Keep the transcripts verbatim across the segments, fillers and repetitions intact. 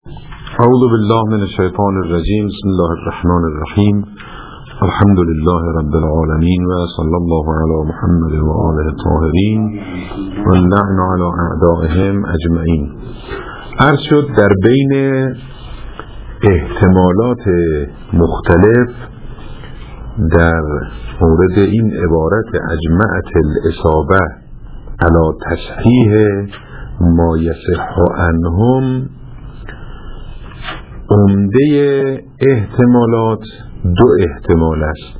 اعوذ بالله من الشیطان الرجیم. بسم الله الرحمن الرحیم. الحمد لله رب العالمین و صلی الله علی محمد و آله الطاهرین و اللعن علی اعدائهم اجمعین. عرض شد در بین احتمالات مختلف در مورد این عبارت اجمعت الاصابه علی تصحیح ما یصح عنهم، عمده احتمالات دو احتمال است.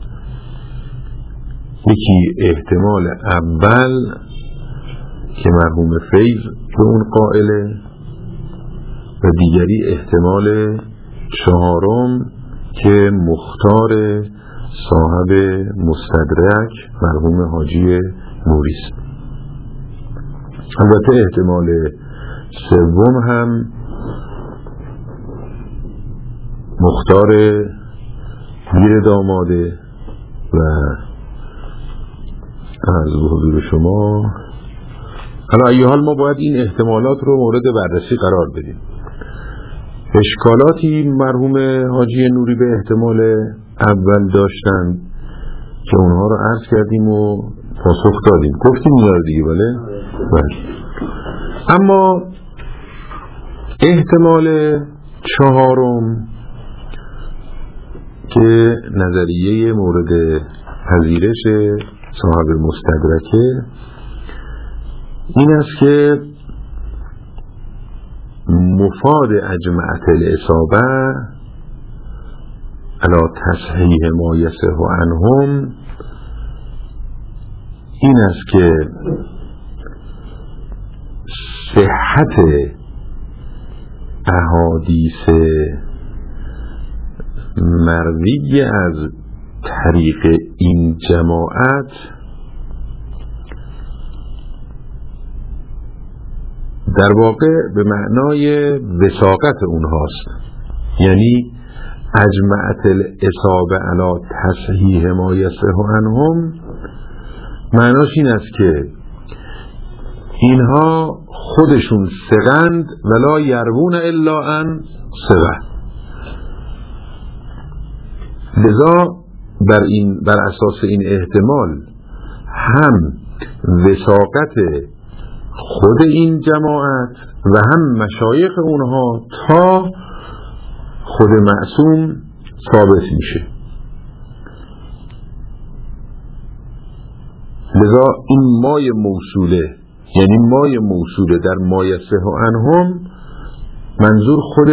یکی احتمال اول که مرحوم فیض به اون قائله و دیگری احتمال چهارم که مختار صاحب مستدرک مرحوم حاجی نوری است. البته احتمال سوم هم مختار میر داماده و از حضور شما. حالا ای حال ما باید این احتمالات رو مورد بررسی قرار بدیم. اشکالاتی مرحوم حاجی نوری به احتمال اول داشتن که اونها رو عرض کردیم و پاسخ دادیم، گفتیم اینا رو دیگه. بله بله. اما احتمال چهارم که نظریه مورد پذیرش صاحب مستدرکه این است که مفاد اجمعت الاصابه علی تصحیح ما یصح عنهم این است که صحت احادیث مروی از طریق این جماعت در واقع به معنای وثاقت اونهاست. یعنی اجمعت الاصابه علی تصحیح ما یصح عنهم معناش این است که اینها خودشون ثقند ولا یروون الا عن ثقه. لذا بر این بر اساس این احتمال هم وثاقت خود این جماعت و هم مشایخ اونها تا خود معصوم ثابت میشه. لذا این مای موصوله، یعنی مای موصوله در ما یصح عنهم، منظور خود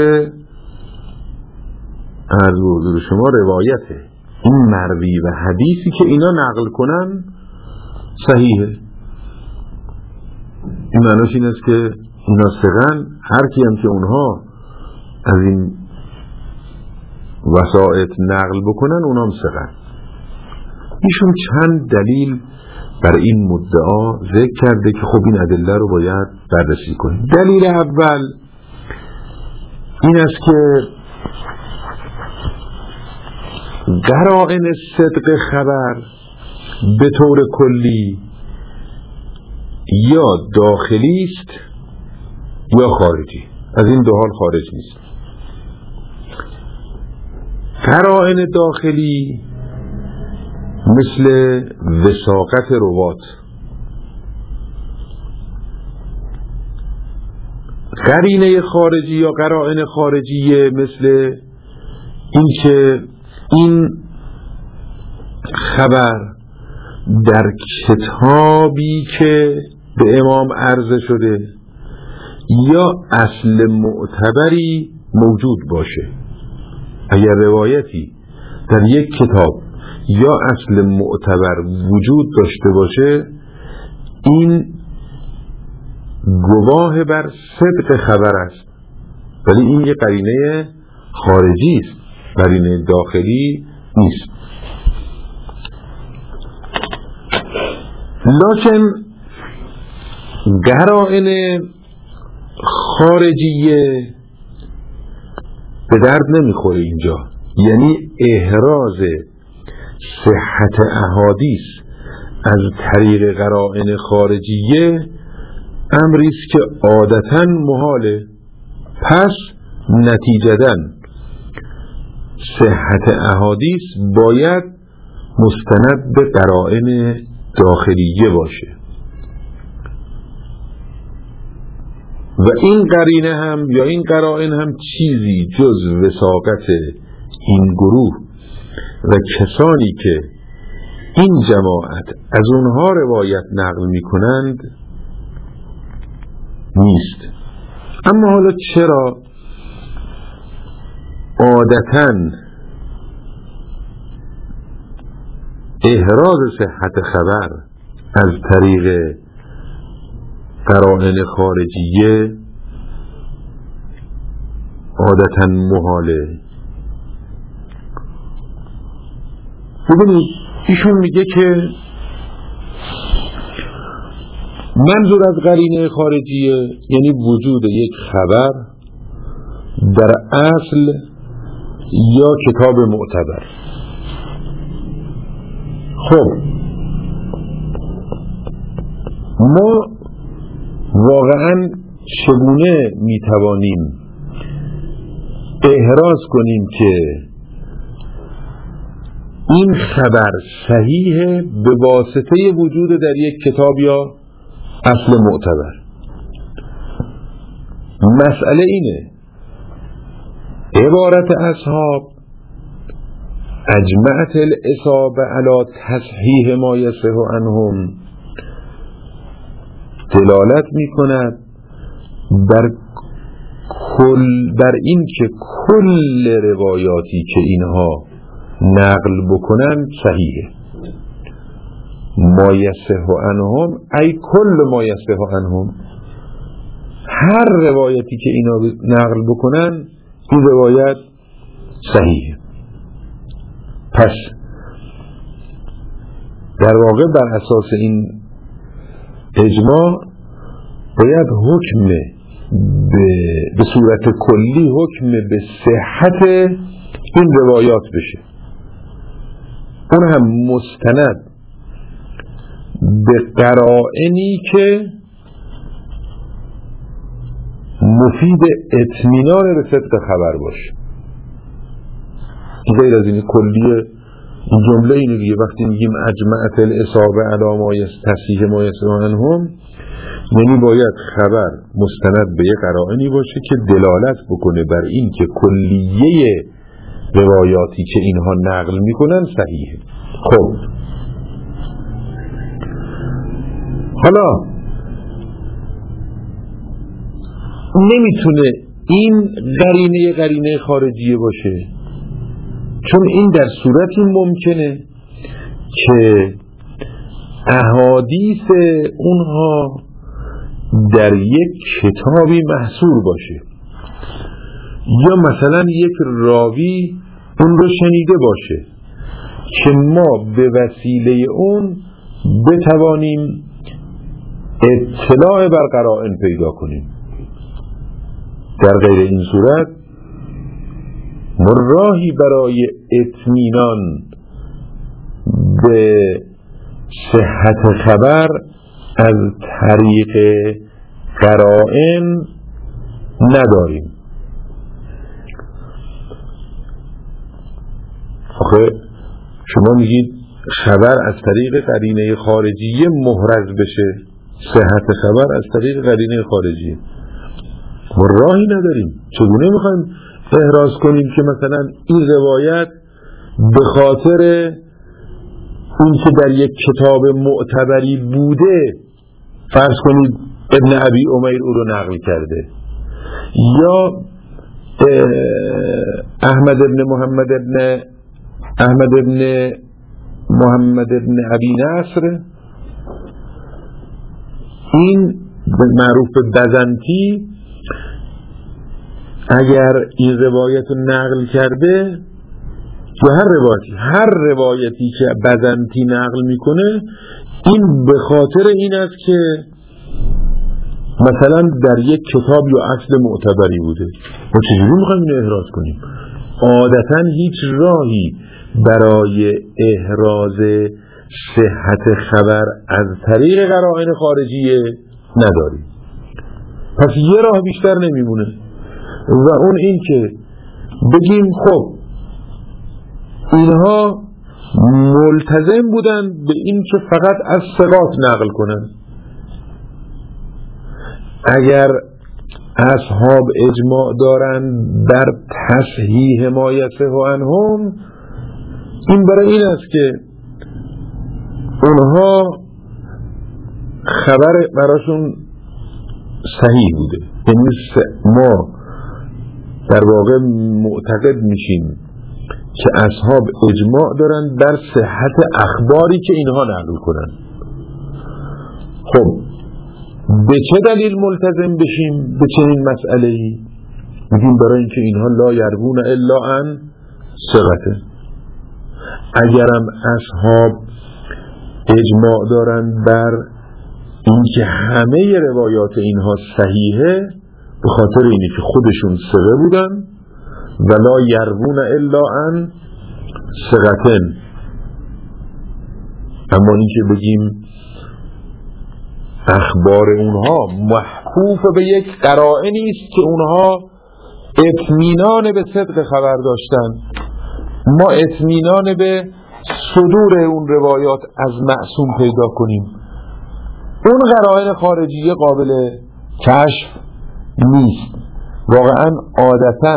از حضور شما روایته. این مروی و حدیثی که اینا نقل کنن صحیحه. این معناش این است که اینا ثقن، هر کی هم که اونها از این وسائط نقل بکنن اونام ثقن. ایشون چند دلیل بر این مدعا ذکر کرده که خب این ادله رو باید بررسی کنیم. دلیل اول این است که قرائن صدق خبر به طور کلی یا داخلی است یا خارجی. از این دو حال خارج نیست. قرائن داخلی مثل وثاقت روات، قرینه خارجی یا قرائن خارجیه مثل این که این خبر در کتابی که به امام عرضه شده یا اصل معتبری موجود باشه. اگر روایتی در یک کتاب یا اصل معتبر وجود داشته باشه این گواه بر صدق خبر است، ولی این یک قرینه خارجی است، قرینه داخلی نیست. لکن قرائن خارجیه به درد نمیخوره اینجا. یعنی احراز صحت احادیث از طریق قرائن خارجیه امریست که عادتاً محاله. پس نتیجتاً صحت احادیث باید مستند به قرائن داخلیه باشه و این قرینه هم یا این قرائن هم چیزی جز وثاقت این گروه و کسانی که این جماعت از اونها روایت نقل می کنند نیست. اما حالا چرا عادتاً احراز صحت خبر از طریق قرائن خارجیه عادتاً محاله؟ ببینید ایشون میگه که منظور از قرینه خارجیه یعنی وجود یک خبر در اصل یا کتاب معتبر. خب ما واقعا چگونه میتوانیم احراز کنیم که این خبر صحیحه به واسطه وجود در یک کتاب یا اصل معتبر؟ مسئله اینه عبارت اصحاب اجمعت الاصابه علی تصحیح ما یصح عنهم دلالت می کند بر کل بر این که کل روایاتی که اینها نقل بکنن صحیحه. ما یصح عنهم ای کل ما یصح عنهم، هر روایتی که اینا نقل بکنن این روایت صحیحه. پس در واقع بر اساس این اجماع باید حکم به, به صورت کلی حکم به صحت این روایات بشه، اون هم مستند به قرائنی که مفید اطمینان به صدق خبر باشه. غیر از این کلیه این جمله اینه دیگه، وقتی میگیم اجمعت الاصابه علی ما تصحیح ما یصح عنهم یعنی باید خبر مستند به یه قرائنی باشه که دلالت بکنه بر این که کلیه روایاتی که اینها نقل میکنن صحیحه. خب حالا نمیتونه این قرینه قرینه خارجیه باشه، چون این در صورتی ممکنه که احادیث اونها در یک کتابی محصور باشه یا مثلا یک راوی اون رو شنیده باشه که ما به وسیله اون بتوانیم اطلاع بر قرائن پیدا کنیم. در غیر این صورت راهی برای اطمینان به صحت خبر از طریق قرائن نداریم. آخه شما میگید خبر از طریق قرینه خارجیه محرز بشه، صحت خبر از طریق قرینه خارجیه، ما راهی نداریم. چگونه میخوایم احراز کنیم که مثلا این روایت به خاطر اون که در یک کتاب معتبری بوده، فرض کنید ابن ابی امیر او رو نقل کرده یا احمد ابن محمد ابن احمد ابن محمد ابن ابی نصر، این معروف به بزنتی، اگر این روایت رو نقل کرده یا هر روایتی هر روایتی که بزنتی نقل میکنه این به خاطر این است که مثلا در یک کتاب یا اصل معتبری بوده. ما چجوری میخوایم اینو احراز کنیم؟ عادتا هیچ راهی برای احراز صحت خبر از طریق قرائن خارجیه نداریم. پس یه راه بیشتر نمیمونه و اون این که بگیم خب اینها ملتزم بودن به این که فقط از ثقات نقل کنن. اگر اصحاب اجماع دارن بر تصحیح ما یصح عنهم، این برای این است که اونها خبر براشون صحیح بوده. یعنی ما در واقع معتقد میشیم که اصحاب اجماع دارن بر صحت اخباری که اینها نقل کنن. خب به چه دلیل ملتزم بشیم به چنین مسئله‌ای؟ میگیم برای اینکه اینها لا یروون الا عن ثقته. اگرم اصحاب اجماع دارن بر اینکه همه روایات اینها صحیحه، به خاطر اینه که خودشون ثقه بودن و لا یروون الا عن ثقتن. اما اینکه بگیم اخبار اونها محفوف به یک قرائنی است که اونها اطمینان به صدق خبر داشتن، ما اطمینان به صدور اون روایات از معصوم پیدا کنیم، اون قرائن خارجیه قابل کشف نیست. واقعا عادتاً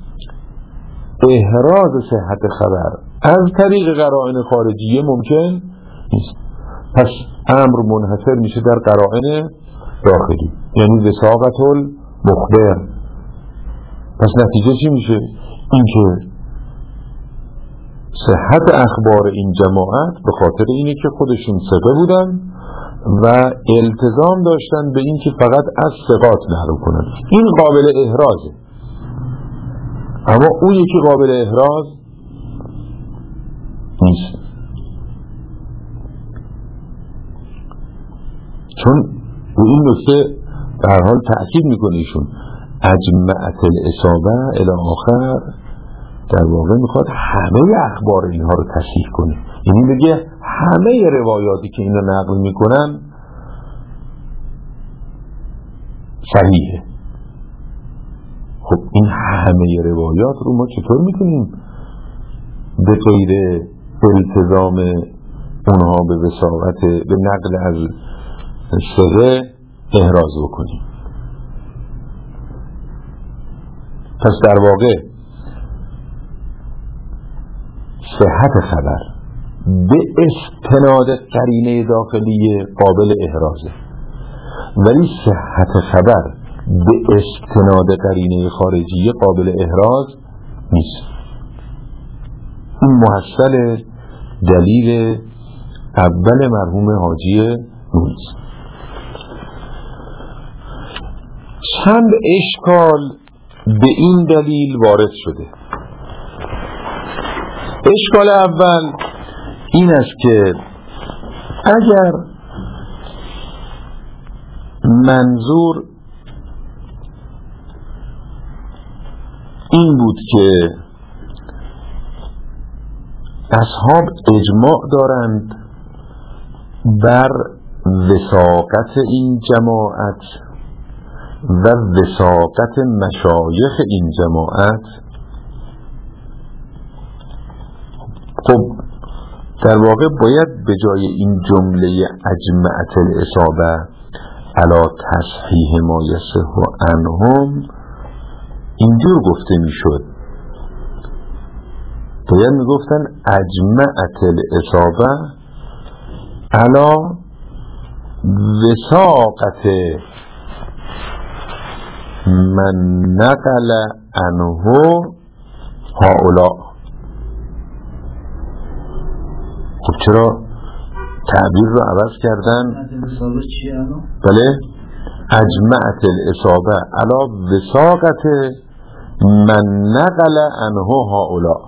احراز صحت خبر از طریق قرائن خارجیه ممکن نیست. پس امر منحصر میشه در قرائن داخلی، یعنی وثاقت المخبر. پس نتیجه چی میشه؟ این که صحت اخبار این جماعت به خاطر اینه که خودشون ثقه بودن و التزام داشتن به این که فقط از ثقات نقل کنن. این قابل احرازه. اما اون یکی قابل احراز نیست، چون این نکته به هر حال تأکید میکنه ایشون اجمعت الاصابه الی آخر، در واقع میخواد همه اخبار اینها رو تصحیح کنه. یعنی بگه همه روایاتی که اینا نقل میکنن صحیحه. خب این همه روایات رو ما چطور میتونیم به غیر التزام اونها به وثاقت به نقل از ثقه احراز بکنیم؟ پس در واقع صحت خبر به استناد قرینه داخلی قابل احرازه، ولی صحت خبر به استناد قرینه خارجی قابل احراز نیست. این محصل دلیل اول مرحوم حاجی نوریست. چند اشکال به این دلیل وارد شده. اشکال اول این است که اگر منظور این بود که اصحاب اجماع دارند بر وثاقت این جماعت و وثاقت مشایخ این جماعت، خب در واقع باید به جای این جمله اجمعت الاصابه علی تصحیح ما یصح عنهم اینجور گفته میشد. باید میگفتن اجمعت الاصابه علی وثاقت من نقل عنه هؤلاء. خب چرا تعبیر رو عوض کردن؟ بله، اجمعت الاصابه علی وثاقت من نقل عنه هؤلاء.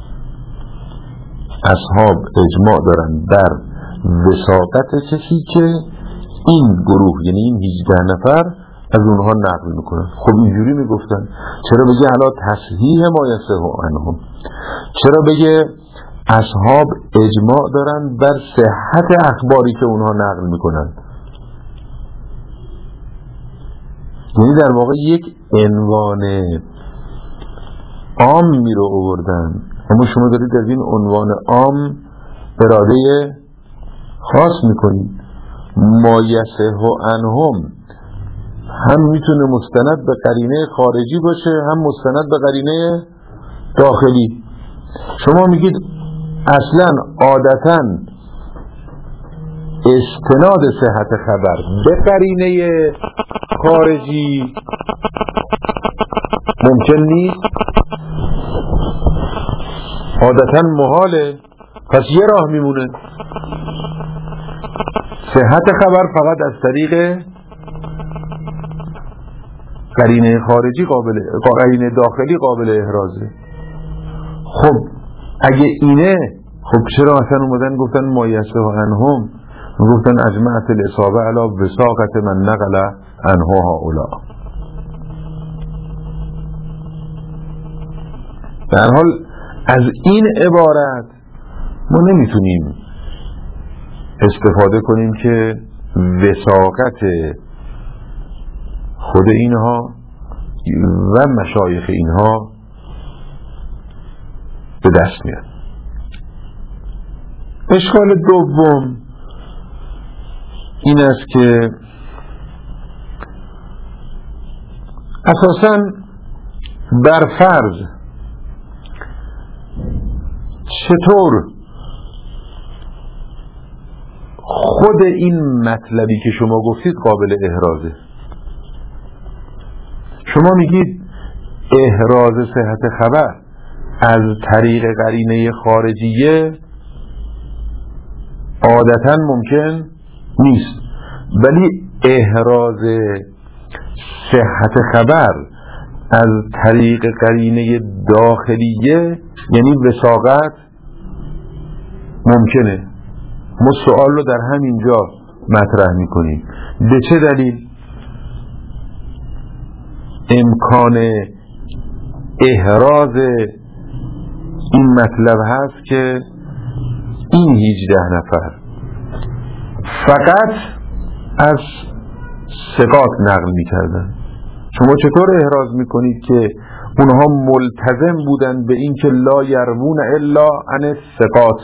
اصحاب اجماع دارن بر وثاقت کسی که این گروه، یعنی این هجده نفر از اونها نقل میکنن. خب اینجوری میگفتن. چرا بگه علی تصحیح ما یصح عنهم؟ چرا بگه اصحاب اجماع دارن بر صحت اخباری که اونها نقل میکنن؟ یعنی در واقع یک عنوان عامی رو آوردن، اما شما دارید از این عنوان عام اراده خاص میکنید. ما یصح عنهم هم میتونه مستند به قرینه خارجی باشه، هم مستند به قرینه داخلی. شما میگید اصلا عادتاً استناد صحت خبر به قرینه خارجی ممکن نیست، عادتاً محاله. پس یه راه میمونه، صحت خبر فقط از طریق قرینه خارجی قابل، قرینه داخلی قابل احرازه. خب اگه اینه، خب چرا اصلا اومدن گفتن ما یصح عنهم، گفتن اجمعت الاصابه علی وثاقت من نقل عنها هؤلاء. در حال از این عبارت ما نمیتونیم استفاده کنیم که وثاقت خود اینها و مشایخ اینها به دست میاد. اشکال دوم این است که اساساً بر فرض چطور خود این مطلبی که شما گفتید قابل احرازه؟ شما میگید احراز صحت خبر از طریق قرینه خارجیه عادتاً ممکن نیست، ولی احراز صحت خبر از طریق قرینه داخلیه یعنی وثاقت ممکنه. ما سوال رو در همین جا مطرح میکنیم، به چه دلیل امکان احراز این مطلب هست که این هجده نفر فقط از ثقات نقل میکردن؟ شما چطور احراز میکنید که اونها ملتزم بودن به این که لا یروون الا عن الثقات؟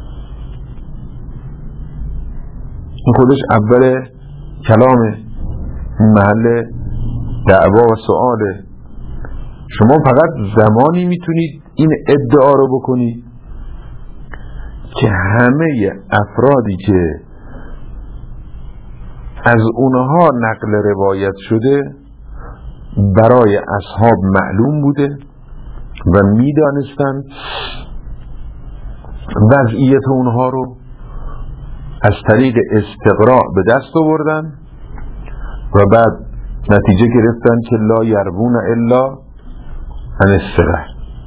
این خودش اول کلامه، محل دعوا و سؤاله. شما فقط زمانی میتونید این ادعا رو بکنید که همه افرادی که از اونها نقل روایت شده برای اصحاب معلوم بوده و میدانستند وضعیت اونها رو، از طریق استقراء به دست آوردن و بعد نتیجه گرفتن که لا یروون الا عن الثقه،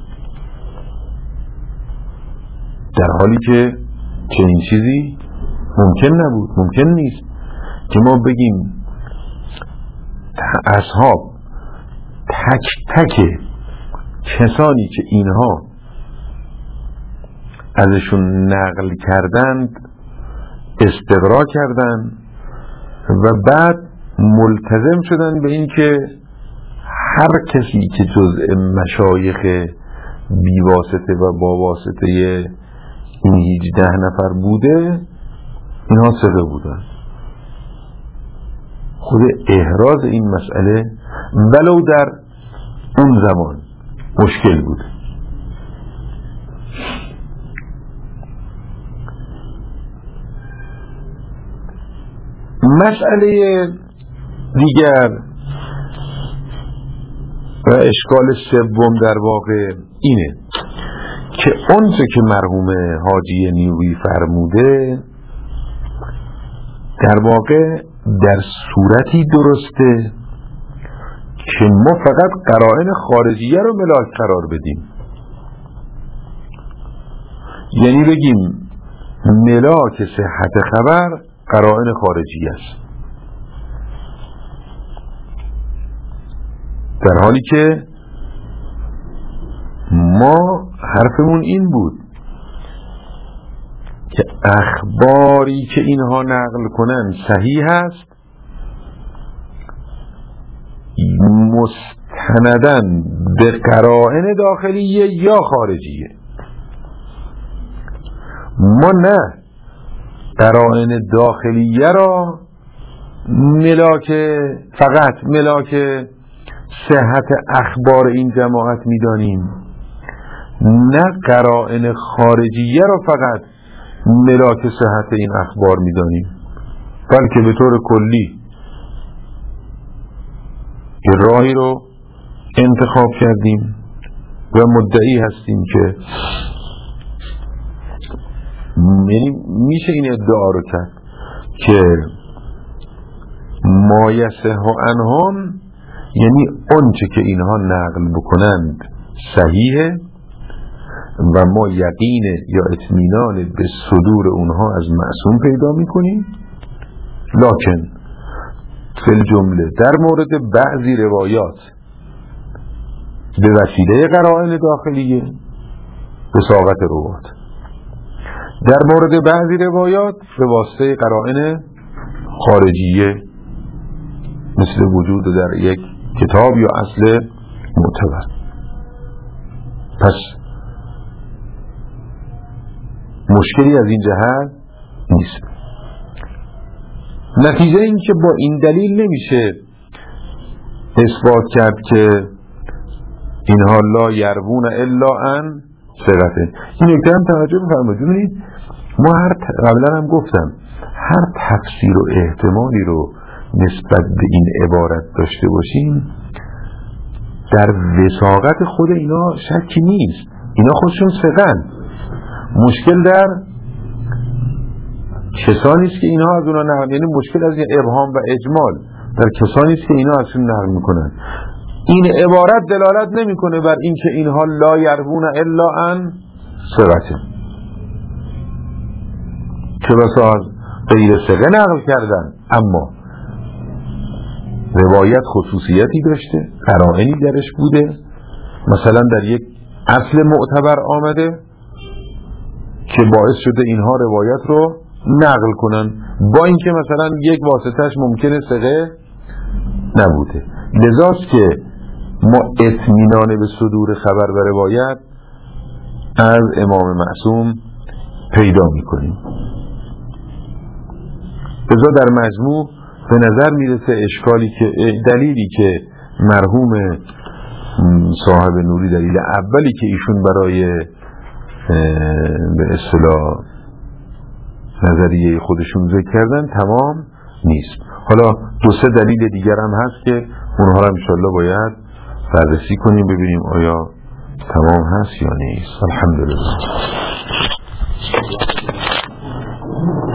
در حالی که چنین چیزی ممکن نبود. ممکن نیست که ما بگیم اصحاب تک تک کسانی که اینها ازشون نقل کردند استقرا کردند و بعد ملتزم شدن به این که هر کسی که جزء مشایخ بیواسطه و با واسطه این هجده نفر بوده اینها ثقه بودن. خود احراز این مسئله ولو در اون زمان مشکل بود. مسئله دیگر و اشکال سوم در واقع اینه که اونچه که مرحوم حاجی نیوی فرموده در واقع در صورتی درسته که ما فقط قرائن خارجیه رو ملاک قرار بدیم، یعنی بگیم ملاک صحت خبر قرائن خارجی است، در حالی که ما حرفمون این بود که اخباری که اینها نقل کنن صحیح است مستندن به قرائن داخلیه یا خارجیه. ما نه قرائن داخلیه را ملاک فقط ملاک صحت اخبار این جماعت میدانیم، نه قرائن خارجیه را فقط ملاک صحت این اخبار میدانیم، بلکه به طور کلی راهی رو انتخاب کردیم و مدعی هستیم که یعنی میشه این ادعا رو کرد که ما یصح عنهم، یعنی آنچه که اینها نقل بکنند صحیحه و ما یقین یا اطمینان به صدور اونها از معصوم پیدا میکنیم، لکن فی الجمله در مورد بعضی روایات به وسیله قرائن داخلیه به ساقط روات، در مورد بعضی روایات به واسطه قرائن خارجیه مثل وجود در یک کتاب یا اصل معتبر. پس مشکلی از این جهت نیست. نتیجه این که با این دلیل نمیشه اثبات کرد که اینها لا یروون الا ان ثقته. این نکته هم توجه بفرمایید. ببینید ما هر قبلا هم گفتم هر تفسیر و احتمالی رو نسبت به این عبارت داشته باشیم، در وثاقت خود اینا شکی نیست، اینا خودشون ثقن. مشکل در کسانی است که اینها از اونا نقل، یعنی مشکل از ابهام و اجمال در کسانی است که اینها ازشون نقل میکنن. این عبارت دلالت نمیکنه بر این که اینها لا یروون الا ان ثقته، که بسا از غیر ثقه نقل کردن، اما روایت خصوصیتی داشته، قرائنی درش بوده، مثلا در یک اصل معتبر آمده که باعث شده اینها روایت رو نقل کنن، با اینکه مثلا یک واسطهش ممکنه ثقه نبوده. لذاست که ما اطمینان به صدور خبر و روایت از امام معصوم پیدا میکنیم. لذا در مجموع به نظر میرسه اشکالی که دلیلی که مرحوم صاحب نوری، دلیل اولی که ایشون برای به اصطلاح نظریه خودشون ذکر کردن تمام نیست. حالا دو سه دلیل دیگر هم هست که اونها رو انشالله باید بررسی کنیم ببینیم آیا تمام هست یا نیست. الحمدلله.